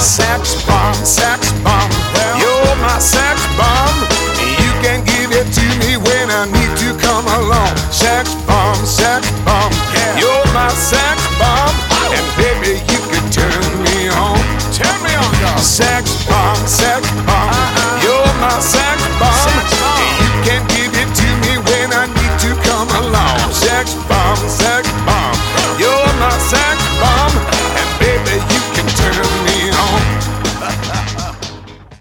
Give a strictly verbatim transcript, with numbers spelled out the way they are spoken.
Sex bomb, sex bomb. You're my sex bomb. You can give it to me when I need to come along. Sex bomb, sex bomb. You're my sex bomb. And baby, you can turn me on. Turn me on, dog. Sex bomb, sex bomb. You're my sex bomb. You can give it to me when I need to come along. Sex bomb, sex bomb.